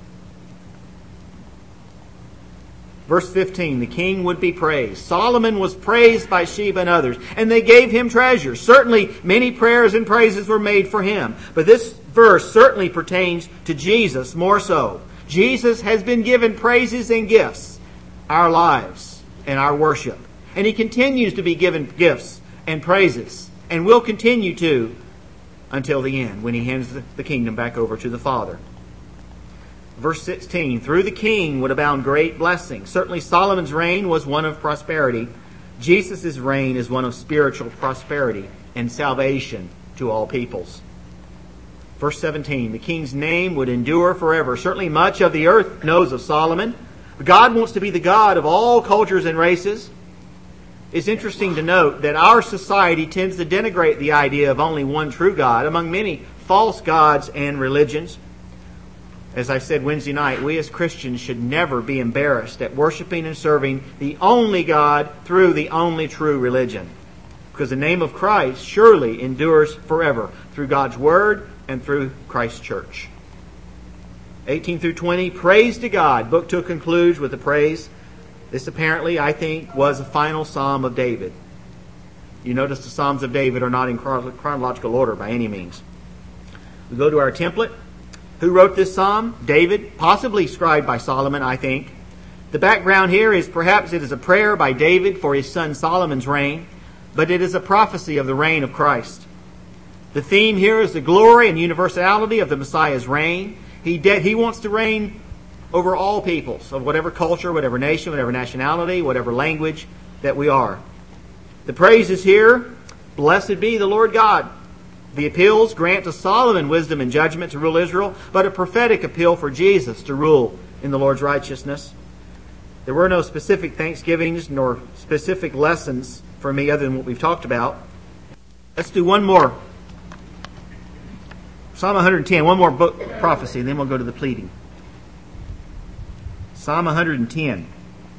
Verse 15, the king would be praised. Solomon was praised by Sheba and others, and they gave him treasures. Certainly, many prayers and praises were made for him. But this verse certainly pertains to Jesus more so. Jesus has been given praises and gifts, our lives and our worship. And He continues to be given gifts and praises, and will continue to until the end, when He hands the kingdom back over to the Father. Verse 16, through the king would abound great blessing. Certainly Solomon's reign was one of prosperity. Jesus' reign is one of spiritual prosperity and salvation to all peoples. Verse 17, the king's name would endure forever. Certainly much of the earth knows of Solomon. God wants to be the God of all cultures and races. It's interesting to note that our society tends to denigrate the idea of only one true God among many false gods and religions. As I said Wednesday night, we as Christians should never be embarrassed at worshiping and serving the only God through the only true religion. Because the name of Christ surely endures forever through God's Word and through Christ's church. 18 through 20, praise to God. Book 2 concludes with the praise. This apparently, I think, was the final Psalm of David. You notice the Psalms of David are not in chronological order by any means. We go to our template. Who wrote this psalm? David, possibly scribed by Solomon, I think. The background here is perhaps it is a prayer by David for his son Solomon's reign, but it is a prophecy of the reign of Christ. The theme here is the glory and universality of the Messiah's reign. He wants to reign over all peoples of whatever culture, whatever nation, whatever nationality, whatever language that we are. The praise is here, blessed be the Lord God. The appeals grant to Solomon wisdom and judgment to rule Israel, but a prophetic appeal for Jesus to rule in the Lord's righteousness. There were no specific thanksgivings nor specific lessons for me other than what we've talked about. Let's do one more. Psalm 110, one more book prophecy, and then we'll go to the pleading. Psalm 110.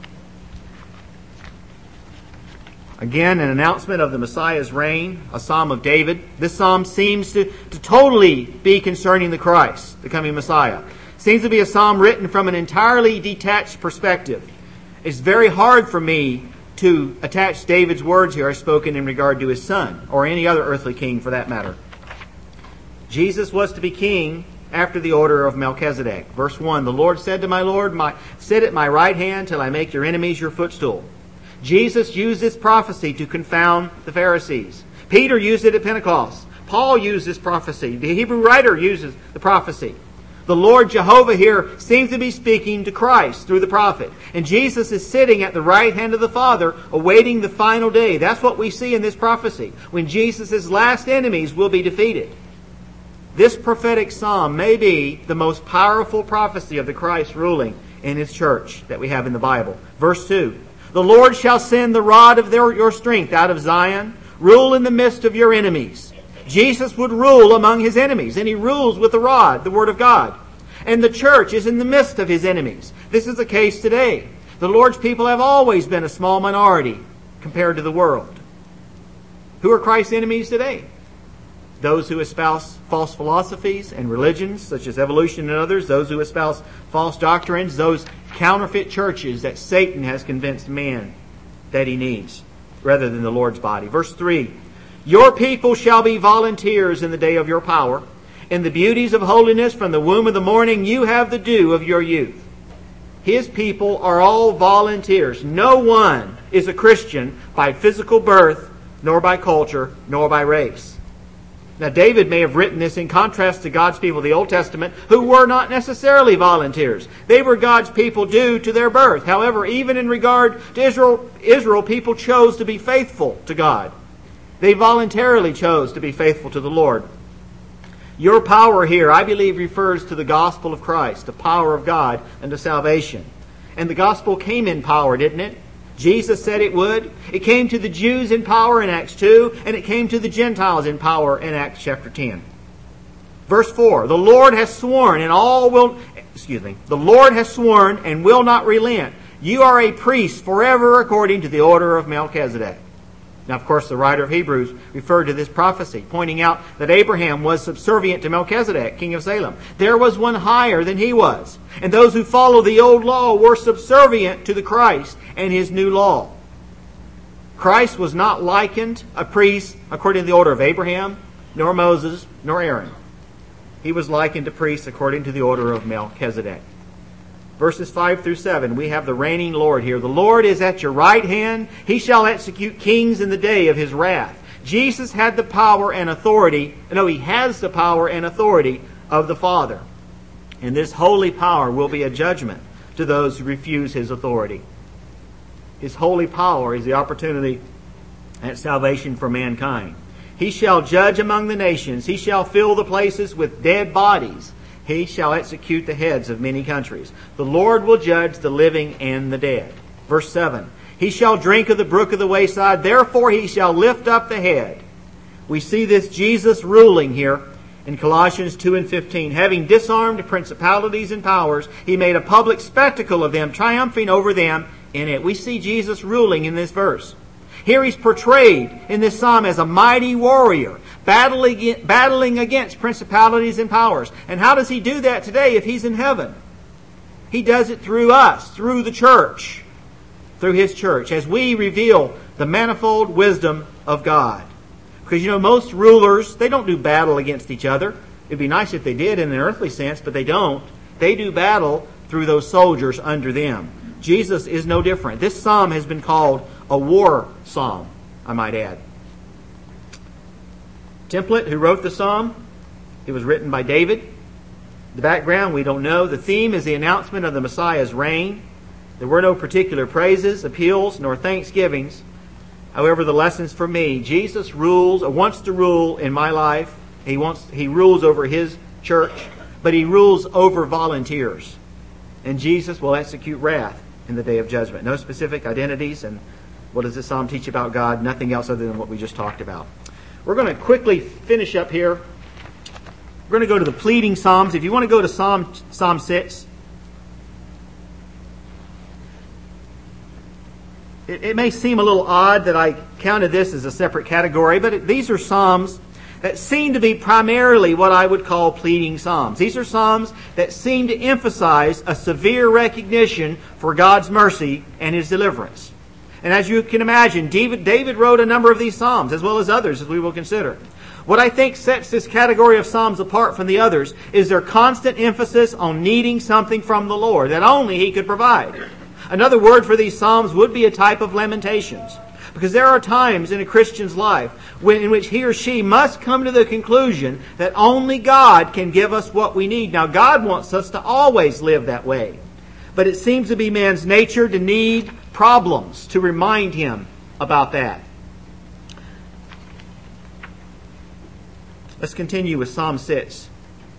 Again, an announcement of the Messiah's reign, a psalm of David. This psalm seems to totally be concerning the Christ, the coming Messiah. Seems to be a psalm written from an entirely detached perspective. It's very hard for me to attach David's words here as spoken in regard to his son, or any other earthly king for that matter. Jesus was to be king after the order of Melchizedek. Verse 1, the Lord said to my Lord, sit at my right hand till I make your enemies your footstool. Jesus used this prophecy to confound the Pharisees. Peter used it at Pentecost. Paul used this prophecy. The Hebrew writer uses the prophecy. The Lord Jehovah here seems to be speaking to Christ through the prophet. And Jesus is sitting at the right hand of the Father, awaiting the final day. That's what we see in this prophecy, when Jesus' last enemies will be defeated. This prophetic psalm may be the most powerful prophecy of the Christ ruling in His church that we have in the Bible. Verse 2, the Lord shall send the rod of your strength out of Zion, rule in the midst of your enemies. Jesus would rule among His enemies, and He rules with the rod, the Word of God. And the church is in the midst of His enemies. This is the case today. The Lord's people have always been a small minority compared to the world. Who are Christ's enemies today? Those who espouse false philosophies and religions, such as evolution and others. Those who espouse false doctrines. Those counterfeit churches that Satan has convinced man that he needs, rather than the Lord's body. Verse 3, your people shall be volunteers in the day of your power. In the beauties of holiness from the womb of the morning you have the dew of your youth. His people are all volunteers. No one is a Christian by physical birth, nor by culture, nor by race. Now, David may have written this in contrast to God's people of the Old Testament, who were not necessarily volunteers. They were God's people due to their birth. However, even in regard to Israel, people chose to be faithful to God. They voluntarily chose to be faithful to the Lord. Your power here, I believe, refers to the gospel of Christ, the power of God unto salvation. And the gospel came in power, didn't it? Jesus said it would. It came to the Jews in power in Acts 2, and it came to the Gentiles in power in Acts chapter 10. Verse 4, the Lord has sworn and will not relent. You are a priest forever according to the order of Melchizedek. Now, of course, the writer of Hebrews referred to this prophecy, pointing out that Abraham was subservient to Melchizedek, king of Salem. There was one higher than he was. And those who follow the old law were subservient to the Christ and His new law. Christ was not likened a priest according to the order of Abraham, nor Moses, nor Aaron. He was likened a priest according to the order of Melchizedek. Verses 5 through 7, we have the reigning Lord here. The Lord is at your right hand. He shall execute kings in the day of His wrath. Jesus had the power and authority. No, He has the power and authority of the Father. And this holy power will be a judgment to those who refuse His authority. His holy power is the opportunity at salvation for mankind. He shall judge among the nations. He shall fill the places with dead bodies. He shall execute the heads of many countries. The Lord will judge the living and the dead. Verse 7. He shall drink of the brook of the wayside. Therefore He shall lift up the head. We see this Jesus ruling here in Colossians 2 and 15. Having disarmed principalities and powers, He made a public spectacle of them, triumphing over them in it. We see Jesus ruling in this verse. Here He's portrayed in this psalm as a mighty warrior, battling against principalities and powers. And how does He do that today if He's in heaven? He does it through us, through the church, through His church, as we reveal the manifold wisdom of God. Because, most rulers, they don't do battle against each other. It'd be nice if they did in an earthly sense, but they don't. They do battle through those soldiers under them. Jesus is no different. This psalm has been called a war psalm, I might add. Template, who wrote the psalm, it was written by David. The background, we don't know. The theme is the announcement of the Messiah's reign. There were no particular praises, appeals, nor thanksgivings. However, the lessons for me, Jesus rules, or wants to rule in my life. He rules over His church, but He rules over volunteers. And Jesus will execute wrath in the day of judgment. No specific identities. And what does this psalm teach about God? Nothing else other than what we just talked about. We're going to quickly finish up here. We're going to go to the pleading psalms. If you want to go to Psalm 6. It may seem a little odd that I counted this as a separate category, but these are psalms that seem to be primarily what I would call pleading psalms. These are psalms that seem to emphasize a severe recognition for God's mercy and His deliverance. And as you can imagine, David wrote a number of these psalms, as well as others, as we will consider. What I think sets this category of Psalms apart from the others is their constant emphasis on needing something from the Lord that only He could provide. Another word for these Psalms would be a type of lamentations. Because there are times in a Christian's life in which he or she must come to the conclusion that only God can give us what we need. Now, God wants us to always live that way. But it seems to be man's nature to need problems to remind him about that. Let's continue with Psalm 6.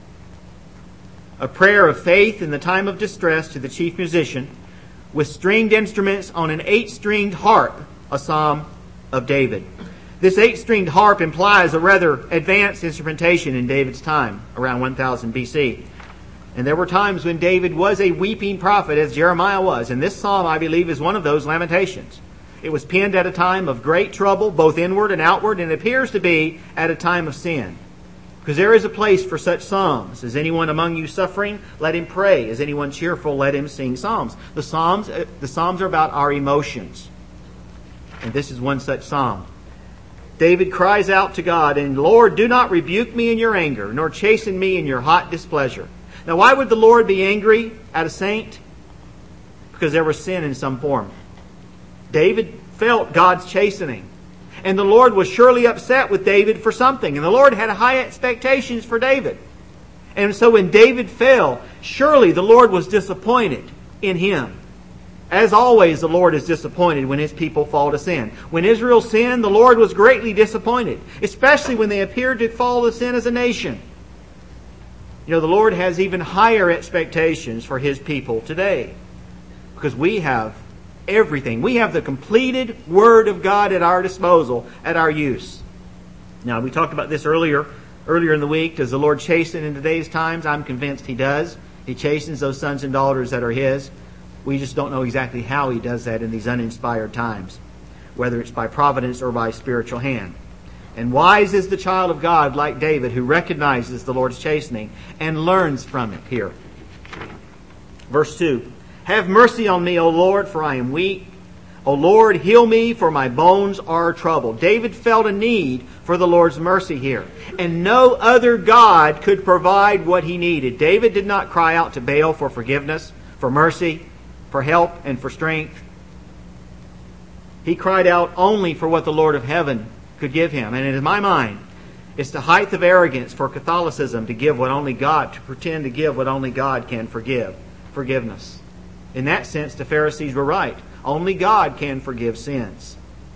A prayer of faith in the time of distress to the chief musician with stringed instruments on an 8-stringed harp, a psalm of David. This 8-stringed harp implies a rather advanced instrumentation in David's time, around 1000 BC. And there were times when David was a weeping prophet, as Jeremiah was. And this psalm, I believe, is one of those lamentations. It was penned at a time of great trouble, both inward and outward, and it appears to be at a time of sin. Because there is a place for such psalms. Is anyone among you suffering? Let him pray. Is anyone cheerful? Let him sing psalms. The psalms are about our emotions. And this is one such psalm. David cries out to God, and Lord, do not rebuke me in your anger, nor chasten me in your hot displeasure. Now, why would the Lord be angry at a saint? Because there was sin in some form. David felt God's chastening. And the Lord was surely upset with David for something. And the Lord had high expectations for David. And so when David fell, surely the Lord was disappointed in him. As always, the Lord is disappointed when His people fall to sin. When Israel sinned, the Lord was greatly disappointed, especially when they appeared to fall to sin as a nation. You know, the Lord has even higher expectations for His people today, because we have everything. We have the completed Word of God at our disposal, at our use. Now, we talked about this earlier in the week. Does the Lord chasten in today's times? I'm convinced He does. He chastens those sons and daughters that are His. We just don't know exactly how He does that in these uninspired times, whether it's by providence or by spiritual hand. And wise is the child of God like David, who recognizes the Lord's chastening and learns from it here. Verse 2. Have mercy on me, O Lord, for I am weak. O Lord, heal me, for my bones are troubled. David felt a need for the Lord's mercy here. And no other God could provide what he needed. David did not cry out to Baal for forgiveness, for mercy, for help, and for strength. He cried out only for what the Lord of heaven could give him. And in my mind, it's the height of arrogance for Catholicism to give what only God, to pretend to give what only God can forgive. Forgiveness. In that sense, the Pharisees were right. Only God can forgive sins.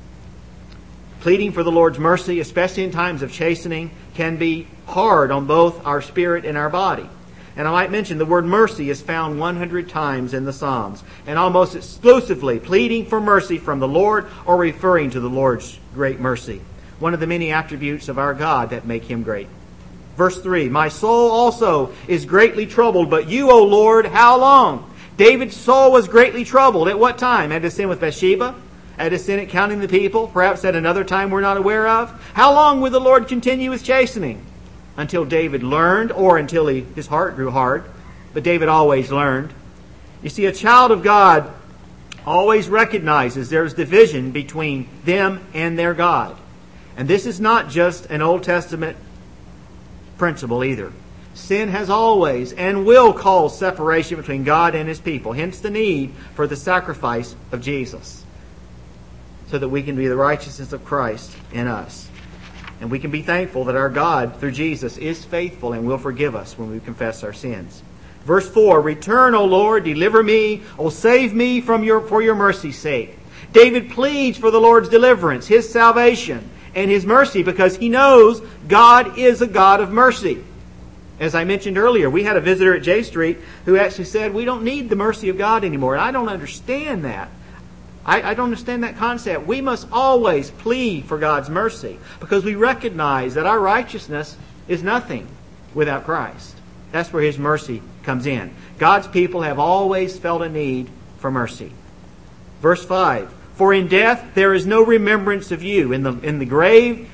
Pleading for the Lord's mercy, especially in times of chastening, can be hard on both our spirit and our body. And I might mention the word mercy is found 100 times in the Psalms, and almost exclusively pleading for mercy from the Lord or referring to the Lord's great mercy. One of the many attributes of our God that make Him great. Verse 3, my soul also is greatly troubled, but you, O Lord, how long? David's soul was greatly troubled. At what time? At his sin with Bathsheba? At his sin at counting the people? Perhaps at another time we're not aware of? How long would the Lord continue His chastening? Until David learned, or until his heart grew hard. But David always learned. You see, a child of God always recognizes there's division between them and their God. And this is not just an Old Testament principle either. Sin has always and will cause separation between God and His people. Hence the need for the sacrifice of Jesus, so that we can be the righteousness of Christ in us. And we can be thankful that our God, through Jesus, is faithful and will forgive us when we confess our sins. Verse 4, return, O Lord, deliver me, O save me for your mercy's sake. David pleads for the Lord's deliverance, His salvation, and His mercy, because he knows God is a God of mercy. As I mentioned earlier, we had a visitor at J Street who actually said, we don't need the mercy of God anymore. And I don't understand that. I don't understand that concept. We must always plead for God's mercy, because we recognize that our righteousness is nothing without Christ. That's where His mercy comes in. God's people have always felt a need for mercy. Verse 5, for in death there is no remembrance of you. In the grave,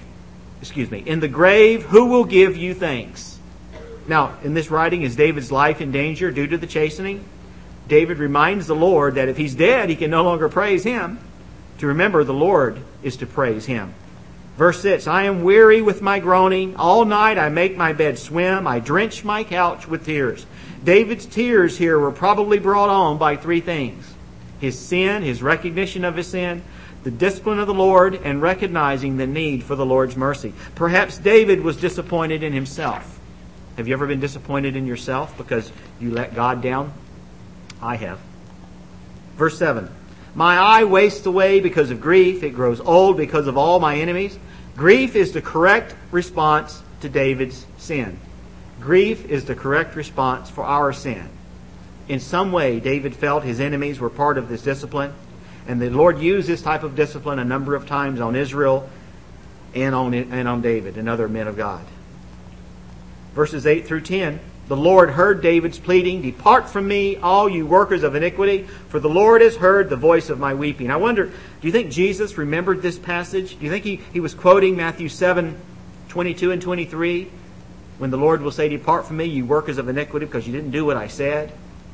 who will give you thanks? Now, in this writing, is David's life in danger due to the chastening? David reminds the Lord that if he's dead, he can no longer praise Him. To remember the Lord is to praise Him. Verse 6, I am weary with my groaning. All night I make my bed swim. I drench my couch with tears. David's tears here were probably brought on by three things. His sin, his recognition of his sin, the discipline of the Lord, and recognizing the need for the Lord's mercy. Perhaps David was disappointed in himself. Have you ever been disappointed in yourself because you let God down? I have. Verse 7, my eye wastes away because of grief. It grows old because of all my enemies. Grief is the correct response to David's sin. Grief is the correct response for our sin. In some way, David felt his enemies were part of this discipline. And the Lord used this type of discipline a number of times on Israel and on David and other men of God. Verses 8 through 10, the Lord heard David's pleading, depart from me, all you workers of iniquity, for the Lord has heard the voice of my weeping. I wonder, do you think Jesus remembered this passage? Do you think he was quoting Matthew 7:22 and 23, when the Lord will say, depart from me, you workers of iniquity, because you didn't do what I said?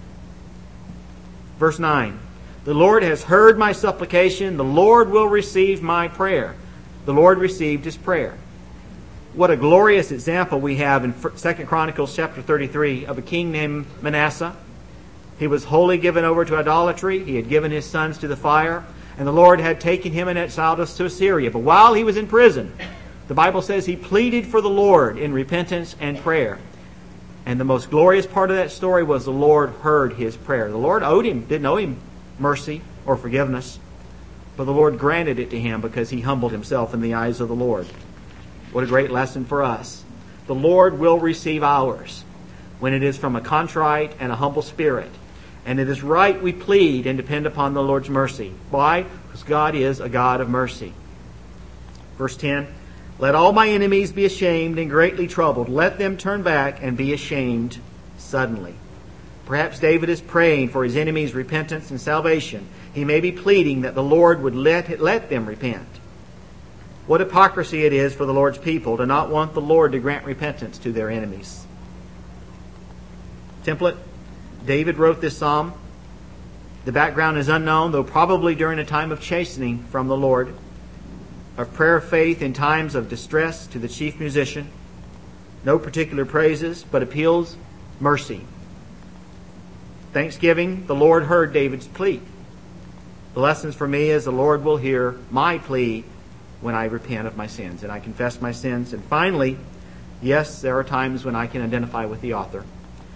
Verse 9, the Lord has heard my supplication, the Lord will receive my prayer. The Lord received his prayer. What a glorious example we have in 2 Chronicles chapter 33 of a king named Manasseh. He was wholly given over to idolatry. He had given his sons to the fire. And the Lord had taken him and exiled us to Assyria. But while he was in prison, the Bible says he pleaded for the Lord in repentance and prayer. And the most glorious part of that story was the Lord heard his prayer. The Lord didn't owe him mercy or forgiveness. But the Lord granted it to him because he humbled himself in the eyes of the Lord. What a great lesson for us. The Lord will receive ours when it is from a contrite and a humble spirit. And it is right we plead and depend upon the Lord's mercy. Why? Because God is a God of mercy. Verse 10, let all my enemies be ashamed and greatly troubled. Let them turn back and be ashamed suddenly. Perhaps David is praying for his enemies' repentance and salvation. He may be pleading that the Lord would let them repent. What hypocrisy it is for the Lord's people to not want the Lord to grant repentance to their enemies. Template, David wrote this psalm. The background is unknown, though probably during a time of chastening from the Lord. Of prayer of faith in times of distress to the chief musician. No particular praises, but appeals mercy. Thanksgiving, the Lord heard David's plea. The lessons for me is the Lord will hear my plea when I repent of my sins and I confess my sins. And finally, yes, there are times when I can identify with the author.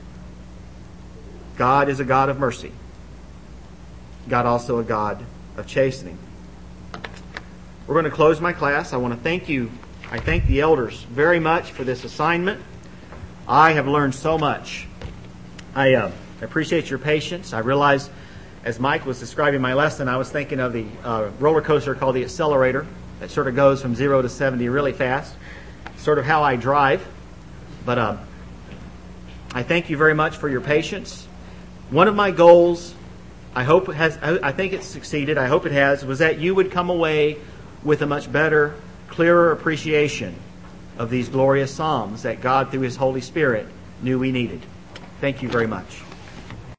God is a God of mercy. God also a God of chastening. We're going to close my class. I want to thank you. I thank the elders very much for this assignment. I have learned so much. I appreciate your patience. I realize as Mike was describing my lesson, I was thinking of the roller coaster called the Accelerator. That sort of goes from 0 to 70 really fast. Sort of how I drive. But I thank you very much for your patience. One of my goals, I think it's succeeded, I hope it has, was that you would come away with a much better, clearer appreciation of these glorious Psalms that God, through His Holy Spirit, knew we needed. Thank you very much.